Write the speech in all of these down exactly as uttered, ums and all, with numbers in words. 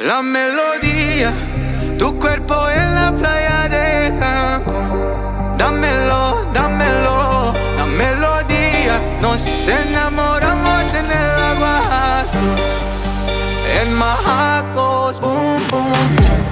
La melodía, tu cuerpo en la playa de Cancún. Dámelo, dámelo, la melodía. Nos enamoramos en el agua azul, en Majacos, boom, boom, boom.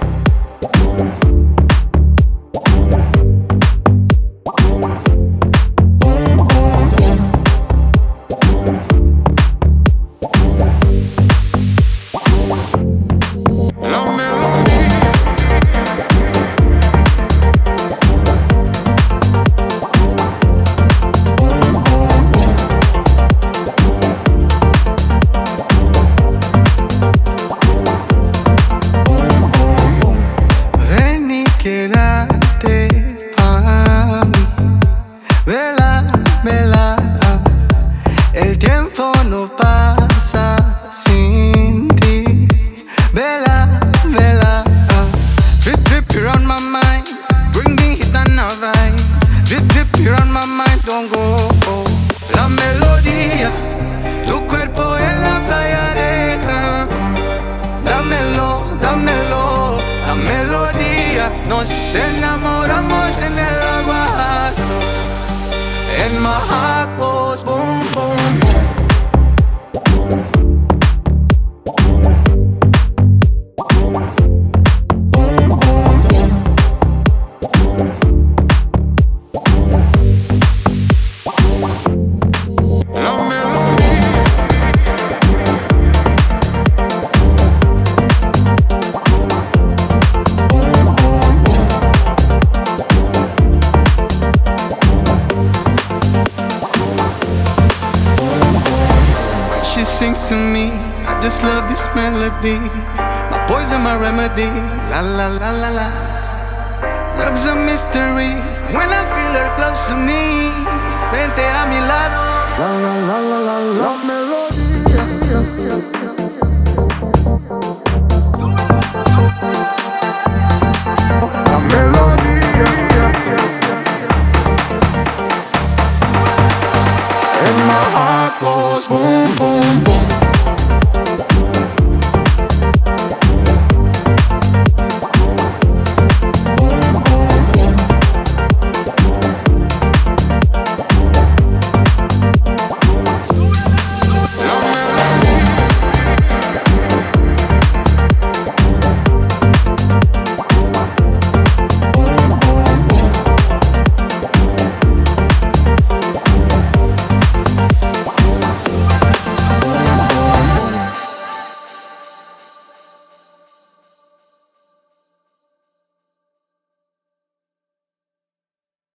Quédate pa' mí, vela, vela. El tiempo no pasa sin ti. Vela, vela. Drip, drip, you're on my mind. Bring the heat and our vibes. Drip, drip, you're on my mind. Don't go. La melodía, tu cuerpo en la playa de Cancún. Dámelo, dámelo, la melodía. Nos enamoramos en el agua azul, en Majacos, boom, boom, boom. She sings to me, I just love this melody. My poison, my remedy. La la la la la. Love's a mystery. When I feel her close to me, vente a mi lado. La la la la la la.